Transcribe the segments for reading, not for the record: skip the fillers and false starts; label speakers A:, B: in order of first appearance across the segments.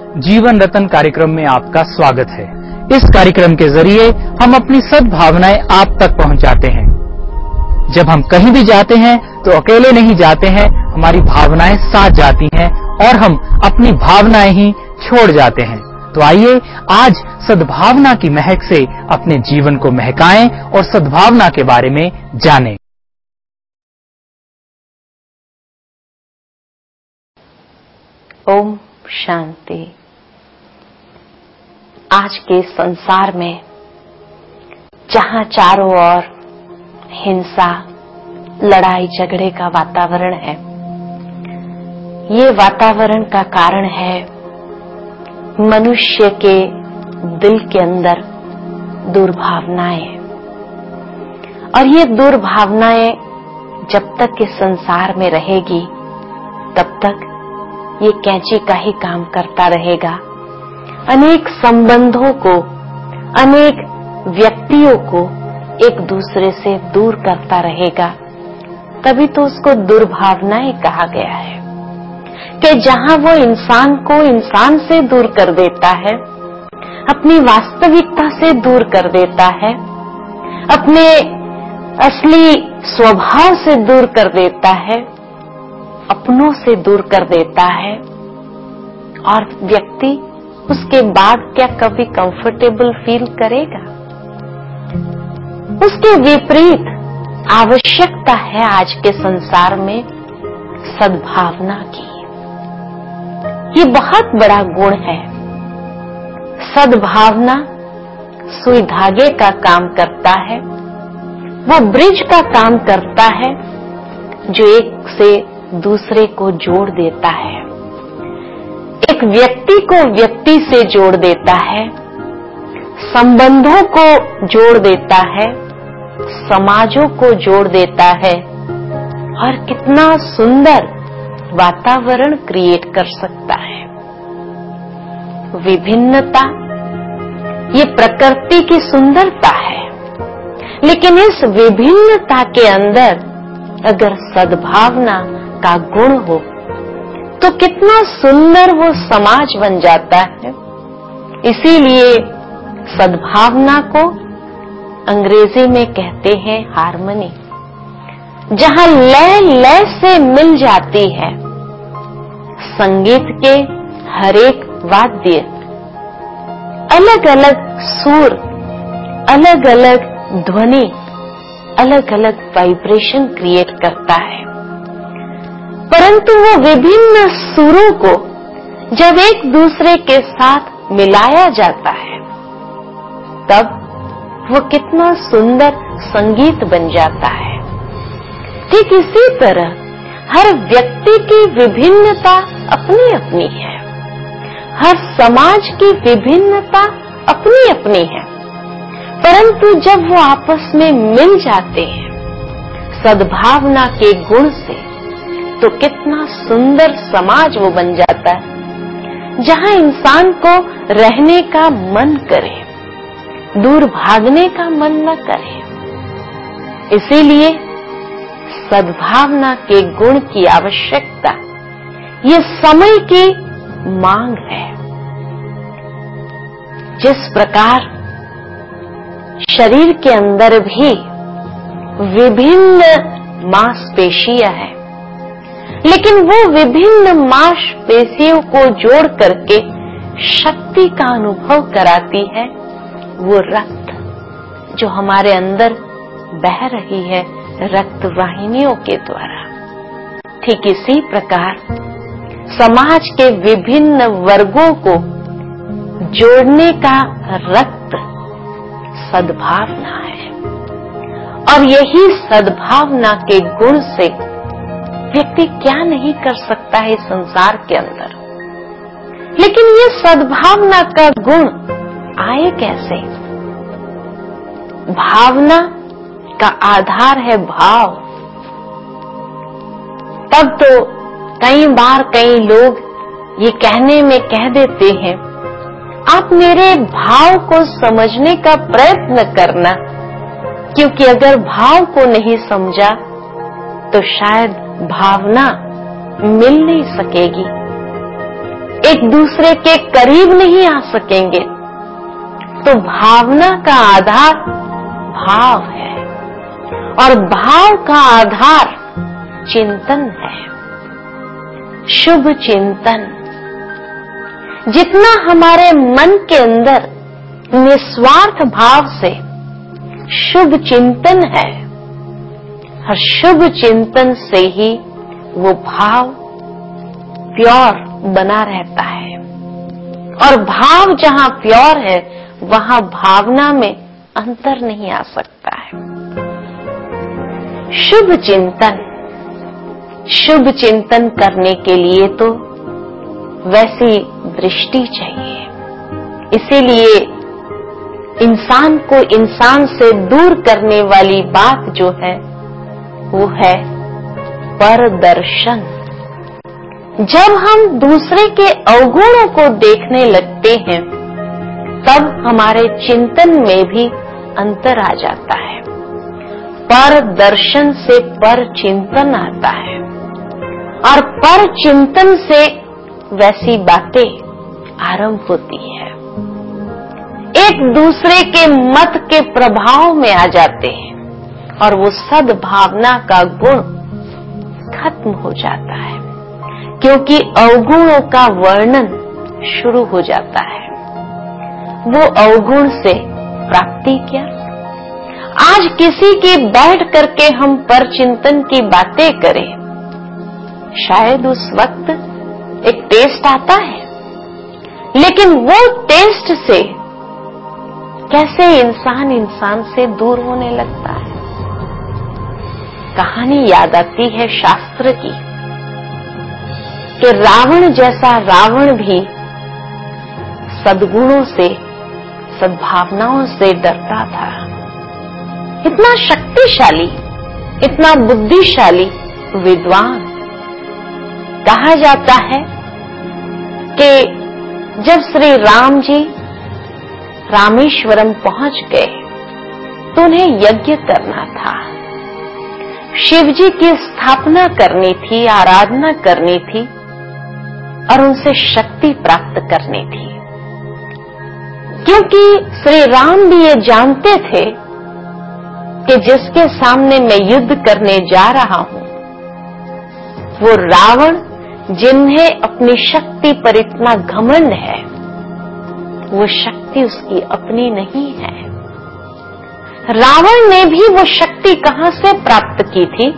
A: जीवन रतन कार्यक्रम में आपका स्वागत है। इस कार्यक्रम के जरिए हम अपनी सद्भावनाएं आप तक पहुंचाते हैं। जब हम कहीं भी जाते हैं तो अकेले नहीं जाते हैं, हमारी भावनाएं साथ जाती हैं और हम अपनी भावनाएं ही छोड़ जाते हैं। तो आइए आज सद्भावना की महक से अपने जीवन को महकाएं और सद्भावना के बारे में जानें।
B: ओम शांति। आज के संसार में जहां चारों ओर हिंसा, लड़ाई झगड़े का वातावरण है, ये वातावरण का कारण है मनुष्य के दिल के अंदर दुर्भावनाएं। और ये दुर्भावनाएं जब तक इस संसार में रहेगी तब तक ये कैंची का ही काम करता रहेगा। अनेक संबंधों को, अनेक व्यक्तियों को एक दूसरे से दूर करता रहेगा। तभी तो उसको दुर्भावनाएं कहा गया है कि जहां वो इंसान को इंसान से दूर कर देता है, अपनी वास्तविकता से दूर कर देता है, अपने असली स्वभाव से दूर कर देता है, अपनों से दूर कर देता है, और व्यक्ति उसके बाद क्या कभी कंफर्टेबल फील करेगा? उसके विपरीत आवश्यकता है आज के संसार में सद्भावना की। ये बहुत बड़ा गुण है। सद्भावना सुई धागे का काम करता है, वो ब्रिज का काम करता है जो एक से दूसरे को जोड़ देता है, एक व्यक्ति को व्यक्ति से जोड़ देता है, संबंधों को जोड़ देता है, समाजों को जोड़ देता है और कितना सुंदर वातावरण क्रिएट कर सकता है। विभिन्नता ये प्रकृति की सुंदरता है, लेकिन इस विभिन्नता के अंदर अगर सद्भावना का गुण हो तो कितना सुंदर वो समाज बन जाता है। इसीलिए सद्भावना को अंग्रेजी में कहते हैं हार्मनी, जहां लय लय से मिल जाती है। संगीत के हरेक वाद्य अलग अलग सुर, अलग अलग ध्वनि, अलग अलग वाइब्रेशन क्रिएट करता है, परंतु वो विभिन्न सुरों को जब एक दूसरे के साथ मिलाया जाता है तब वो कितना सुंदर संगीत बन जाता है। ठीक इसी तरह हर व्यक्ति की विभिन्नता अपनी अपनी है, हर समाज की विभिन्नता अपनी अपनी है, परंतु जब वो आपस में मिल जाते हैं सद्भावना के गुण से तो कितना सुंदर समाज वो बन जाता है, जहां इंसान को रहने का मन करे, दूर भागने का मन न करे। इसीलिए सद्भावना के गुण की आवश्यकता ये समय की मांग है। जिस प्रकार शरीर के अंदर भी विभिन्न मांसपेशियां हैं, लेकिन वो विभिन्न मांसपेशियों को जोड़ करके शक्ति का अनुभव कराती है वो रक्त जो हमारे अंदर बह रही है रक्त वाहिनियों के द्वारा। ठीक इसी प्रकार समाज के विभिन्न वर्गों को जोड़ने का रक्त सद्भावना है, और यही सद्भावना के गुण से व्यक्ति क्या नहीं कर सकता है इस संसार के अंदर। लेकिन ये सद्भावना का गुण आए कैसे? भावना का आधार है भाव। तब तो कई बार कई लोग ये कहने में कह देते हैं, आप मेरे भाव को समझने का प्रयत्न करना, क्योंकि अगर भाव को नहीं समझा तो शायद भावना मिल नहीं सकेगी। एक दूसरे के करीब नहीं आ सकेंगे। तो भावना का आधार भाव है और भाव का आधार चिंतन है, शुभ चिंतन। जितना हमारे मन के अंदर निस्वार्थ भाव से शुभ चिंतन है, हर शुभ चिंतन से ही वो भाव प्योर बना रहता है। और भाव जहां प्योर है वहां भावना में अंतर नहीं आ सकता है। शुभ चिंतन करने के लिए तो वैसी दृष्टि चाहिए। इसीलिए इंसान को इंसान से दूर करने वाली बात जो है वो है परदर्शन। जब हम दूसरे के अवगुणों को देखने लगते हैं तब हमारे चिंतन में भी अंतर आ जाता है। पर दर्शन से पर चिंतन आता है और पर चिंतन से वैसी बातें आरंभ होती है, एक दूसरे के मत के प्रभाव में आ जाते हैं और वो सद्भावना का गुण खत्म हो जाता है, क्योंकि अवगुणों का वर्णन शुरू हो जाता है। वो अवगुण से प्राप्ति क्या? आज किसी की बैठ करके हम पर चिंतन की बातें करें, शायद उस वक्त एक टेस्ट आता है, लेकिन वो टेस्ट से कैसे इंसान से दूर होने लगता है। कहानी याद आती है शास्त्र की कि रावण जैसा रावण भी सद्गुणों से, सद्भावनाओं से डरता था। इतना शक्तिशाली, इतना बुद्धिशाली विद्वान। कहा जाता है कि जब श्री राम जी रामेश्वरम पहुंच गए तो उन्हें यज्ञ करना था, शिव जी की स्थापना करनी थी, आराधना करनी थी और उनसे शक्ति प्राप्त करनी थी। क्योंकि श्री राम भी ये जानते थे कि जिसके सामने मैं युद्ध करने जा रहा हूं वो रावण, जिन्हें अपनी शक्ति पर इतना घमंड है, वो शक्ति उसकी अपनी नहीं है। रावण ने भी वो शक्ति कहां से प्राप्त की थी?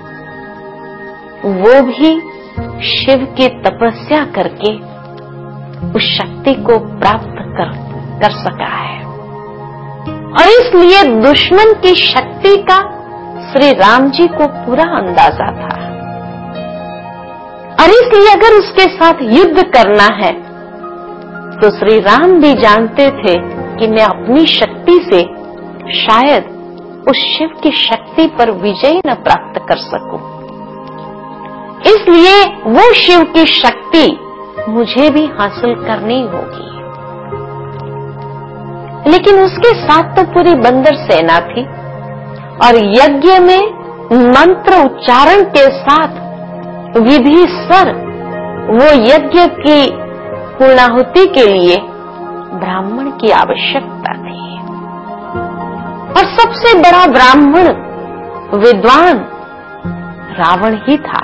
B: वो भी शिव की तपस्या करके उस शक्ति को प्राप्त कर सका है। और इसलिए दुश्मन की शक्ति का श्री राम जी को पूरा अंदाजा था और इसलिए अगर उसके साथ युद्ध करना है तो श्री राम भी जानते थे कि मैं अपनी शक्ति से शायद उस शिव की शक्ति पर विजय न प्राप्त कर सकूं, इसलिए वो शिव की शक्ति मुझे भी हासिल करनी होगी। लेकिन उसके साथ तो पूरी बंदर सेना थी और यज्ञ में मंत्र उच्चारण के साथ विधिसर वो यज्ञ की पूर्णाहुति के लिए ब्राह्मण की आवश्यकता थी। और सबसे बड़ा ब्राह्मण विद्वान रावण ही था।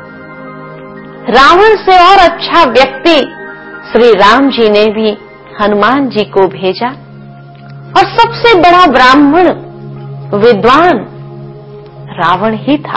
B: रावण से और अच्छा व्यक्ति श्री राम जी ने भी हनुमान जी को भेजा और सबसे बड़ा ब्राह्मण विद्वान रावण ही था।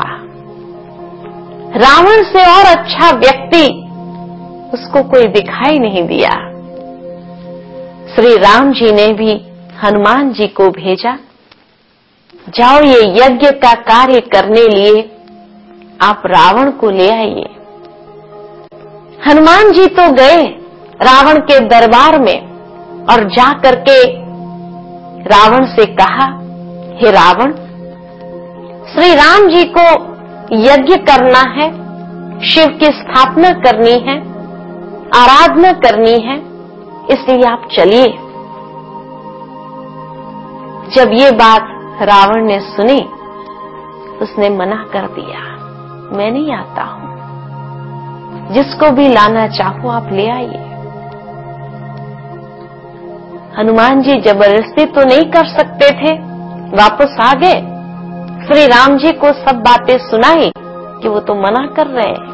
B: रावण से और अच्छा व्यक्ति उसको कोई दिखाई नहीं दिया। श्री राम जी ने भी हनुमान जी को भेजा, जाओ ये यज्ञ का कार्य करने लिए आप रावण को ले आइए। हनुमान जी तो गए रावण के दरबार में और जा करके रावण से कहा, हे रावण, श्री राम जी को यज्ञ करना है, शिव की स्थापना करनी है, आराधना करनी है, इसलिए आप चलिए। जब ये बात रावण ने सुनी उसने मना कर दिया, मैं नहीं आता हूं। जिसको भी लाना चाहो आप ले आइए। हनुमान जी जबरदस्ती तो नहीं कर सकते थे, वापस आ गए। श्री राम जी को सब बातें सुनाई कि वो तो मना कर रहे हैं।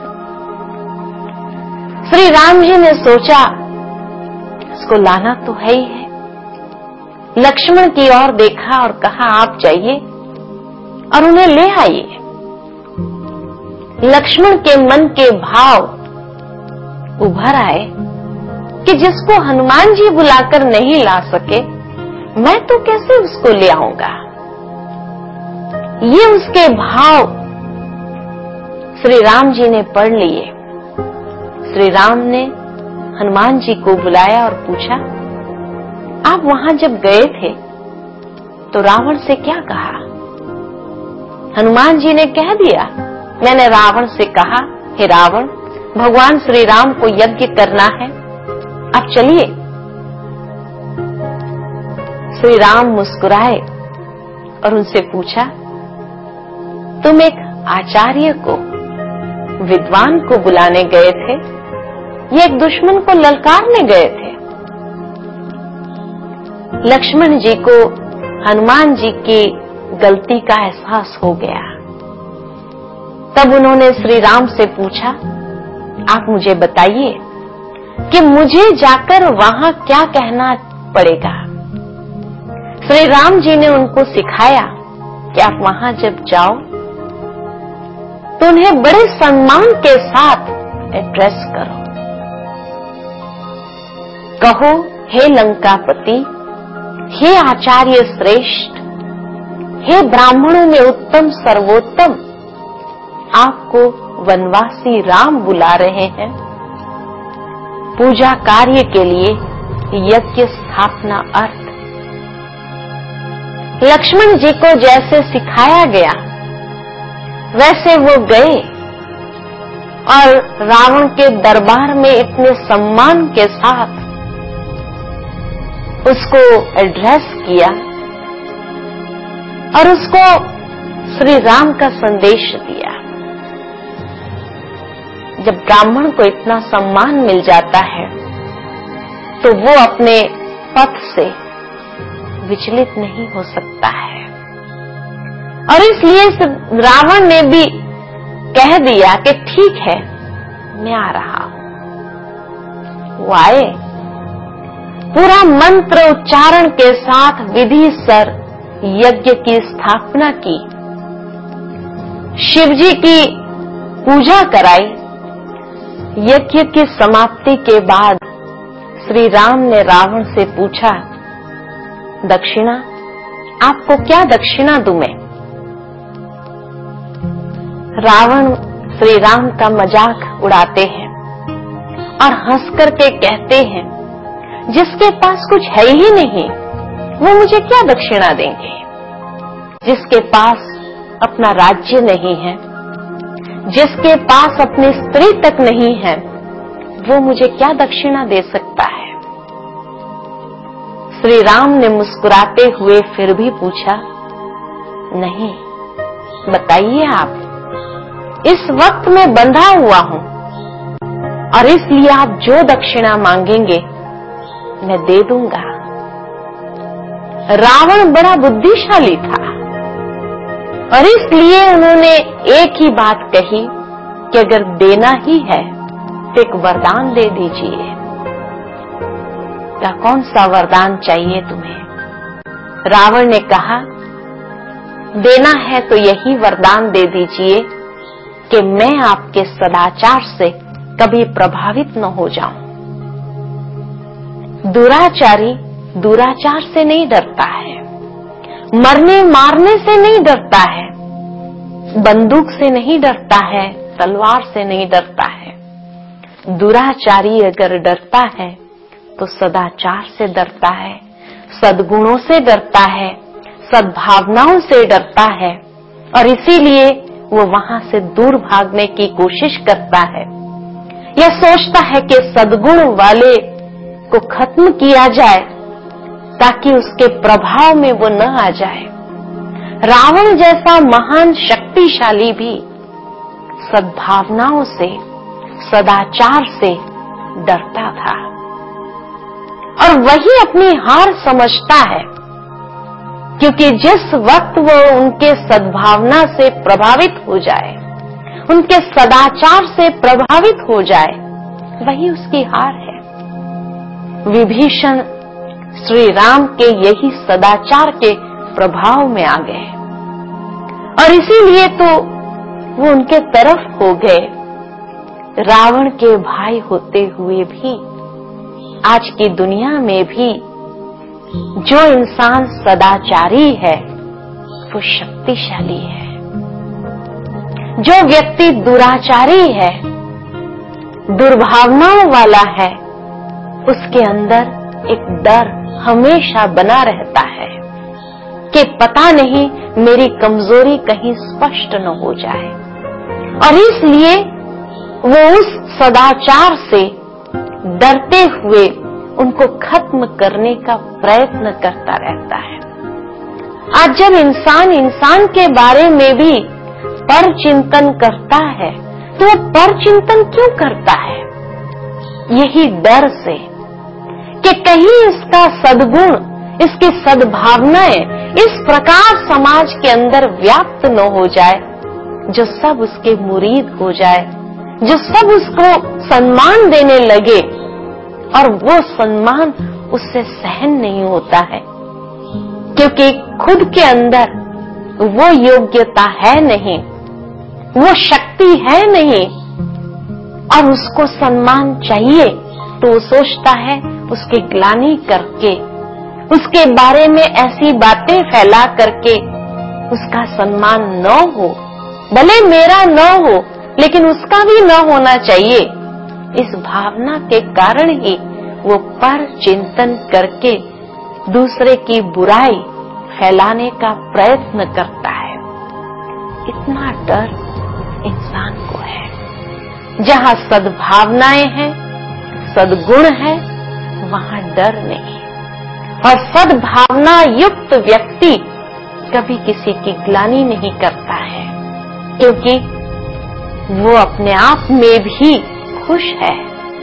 B: श्री राम जी ने सोचा इसको लाना तो है ही है। लक्ष्मण की ओर देखा और कहा आप जाइए और उन्हें ले आइए। लक्ष्मण के मन के भाव उभर आए कि जिसको हनुमान जी बुलाकर नहीं ला सके, मैं तो कैसे उसको ले आऊंगा। ये उसके भाव श्री राम जी ने पढ़ लिए। श्री राम ने हनुमान जी को बुलाया और पूछा, आप वहां जब गए थे तो रावण से क्या कहा? हनुमान जी ने कह दिया, मैंने रावण से कहा, हे रावण, भगवान श्री राम को यज्ञ करना है, आप चलिए। श्री राम मुस्कुराए और उनसे पूछा, तुम एक आचार्य को, विद्वान को बुलाने गए थे या एक दुश्मन को ललकारने गए थे? लक्ष्मण जी को हनुमान जी की गलती का एहसास हो गया। तब उन्होंने श्री राम से पूछा, आप मुझे बताइए कि मुझे जाकर वहां क्या कहना पड़ेगा। श्री राम जी ने उनको सिखाया कि आप वहां जब जाओ तो उन्हें बड़े सम्मान के साथ एड्रेस करो। कहो, हे लंकापति, हे आचार्य श्रेष्ठ, हे ब्राह्मणों में उत्तम सर्वोत्तम, आपको वनवासी राम बुला रहे हैं पूजा कार्य के लिए, यज्ञ स्थापना अर्थ। लक्ष्मण जी को जैसे सिखाया गया वैसे वो गए और रावण के दरबार में इतने सम्मान के साथ उसको एड्रेस किया और उसको श्री राम का संदेश दिया। जब ब्राह्मण को इतना सम्मान मिल जाता है तो वो अपने पथ से विचलित नहीं हो सकता है। और इसलिए रावण ने भी कह दिया कि ठीक है, मैं आ रहा हूं। वो आए, पूरा मंत्र उच्चारण के साथ विधि सर यज्ञ की स्थापना की, शिवजी की पूजा कराई। यज्ञ की समाप्ति के बाद श्री राम ने रावण से पूछा, दक्षिणा, आपको क्या दक्षिणा दूं मैं? रावण श्री राम का मजाक उड़ाते हैं और हंस करके कहते हैं, जिसके पास कुछ है ही नहीं वो मुझे क्या दक्षिणा देंगे। जिसके पास अपना राज्य नहीं है, जिसके पास अपनी स्त्री तक नहीं है, वो मुझे क्या दक्षिणा दे सकता है। श्री राम ने मुस्कुराते हुए फिर भी पूछा, नहीं, बताइए आप, इस वक्त मैं बंधा हुआ हूं और इसलिए आप जो दक्षिणा मांगेंगे मैं दे दूंगा। रावण बड़ा बुद्धिशाली था और इसलिए उन्होंने एक ही बात कही कि अगर देना ही है तो एक वरदान दे दीजिए। क्या कौन सा वरदान चाहिए तुम्हें? रावण ने कहा, देना है तो यही वरदान दे दीजिए कि मैं आपके सदाचार से कभी प्रभावित न हो जाऊं। दुराचारी दुराचार से नहीं डरता है, मरने मारने से नहीं डरता है, बंदूक से नहीं डरता है, तलवार से नहीं डरता है। दुराचारी अगर डरता है तो सदाचार से डरता है, सद्गुणों से डरता है, सद्भावनाओं से डरता है और इसीलिए वो वहां से दूर भागने की कोशिश करता है। यह सोचता है कि सद्गुण वाले को खत्म किया जाए ताकि उसके प्रभाव में वो न आ जाए। रावण जैसा महान शक्तिशाली भी सद्भावनाओं से, सदाचार से डरता था और वही अपनी हार समझता है, क्योंकि जिस वक्त वो उनके सद्भावना से प्रभावित हो जाए, उनके सदाचार से प्रभावित हो जाए, वही उसकी हार है। विभीषण श्री राम के यही सदाचार के प्रभाव में आ गए और इसीलिए तो वो उनके तरफ हो गए। रावण के भाई होते हुए भी आज की दुनिया में भी जो इंसान सदाचारी है वो शक्तिशाली है। जो व्यक्ति दुराचारी है, दुर्भावनाओं वाला है, उसके अंदर एक डर हमेशा बना रहता है कि पता नहीं मेरी कमजोरी कहीं स्पष्ट न हो जाए, और इसलिए वो उस सदाचार से डरते हुए उनको खत्म करने का प्रयत्न करता रहता है। आज जब इंसान के बारे में भी परचिंतन करता है तो वो परचिंतन क्यों करता है? यही डर से कि कहीं इसका सद्गुण, इसकी सद्भावनाएं इस प्रकार समाज के अंदर व्याप्त न हो जाए जो सब उसके मुरीद हो जाए, जो सब उसको सम्मान देने लगे और वो सम्मान उससे सहन नहीं होता है, क्योंकि खुद के अंदर वो योग्यता है नहीं, वो शक्ति है नहीं और उसको सम्मान चाहिए, तो वो सोचता है उसकी ग्लानि करके, उसके बारे में ऐसी बातें फैला करके उसका सम्मान न हो, भले मेरा न हो लेकिन उसका भी न होना चाहिए। इस भावना के कारण ही वो पर चिंतन करके दूसरे की बुराई फैलाने का प्रयत्न करता है। इतना डर इंसान को है। जहां सद्भावनाएं हैं, सद्गुण है, वहां डर नहीं। और सद्भावना युक्त व्यक्ति कभी किसी की ग्लानि नहीं करता है, क्योंकि वो अपने आप में भी खुश है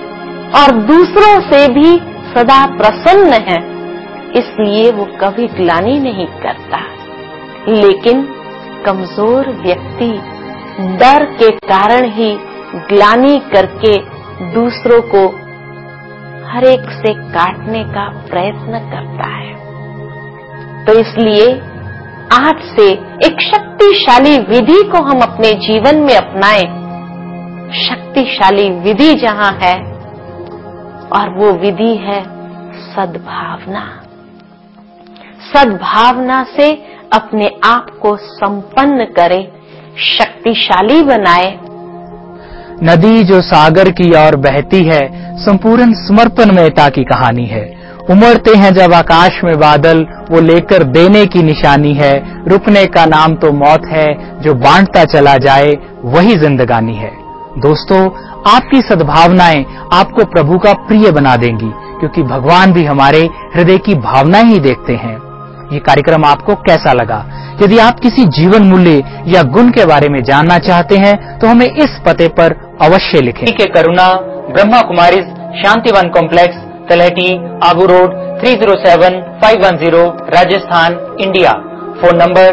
B: और दूसरों से भी सदा प्रसन्न है, इसलिए वो कभी ग्लानि नहीं करता। लेकिन कमजोर व्यक्ति डर के कारण ही ग्लानि करके दूसरों को हर एक से काटने का प्रयत्न करता है। तो इसलिए आज से एक शक्तिशाली विधि को हम अपने जीवन में अपनाएं। शक्तिशाली विधि जहां है और वो विधि है सद्भावना। सद्भावना से अपने आप को संपन्न करे, शक्तिशाली बनाए।
A: नदी जो सागर की ओर बहती है, संपूर्ण समर्पणमयता की कहानी है। उमड़ते हैं जब आकाश में बादल, वो लेकर देने की निशानी है। रुकने का नाम तो मौत है, जो बांटता चला जाए वही जिंदगानी है। दोस्तों, आपकी सद्भावनाएं आपको प्रभु का प्रिय बना देंगी, क्योंकि भगवान भी हमारे हृदय की भावनाएं ही देखते हैं। ये कार्यक्रम आपको कैसा लगा? यदि आप किसी जीवन मूल्य या गुण के बारे में जानना चाहते हैं तो हमें इस पते पर अवश्य लिखें। के Karuna Brahma Kumaris Shantivan complex, Talhati, Abu road, 307510, Rajasthan, India. Phone number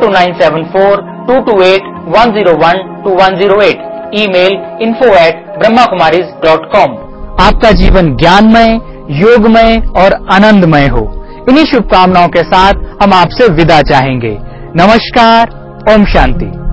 A: 02974228101 email info@brahmakumaris.com। आपका जीवन ज्ञानमय, योगमय और आनंदमय हो। इन्हीं शुभकामनाओं के साथ हम आपसे विदा चाहेंगे। नमस्कार, ओम शांति।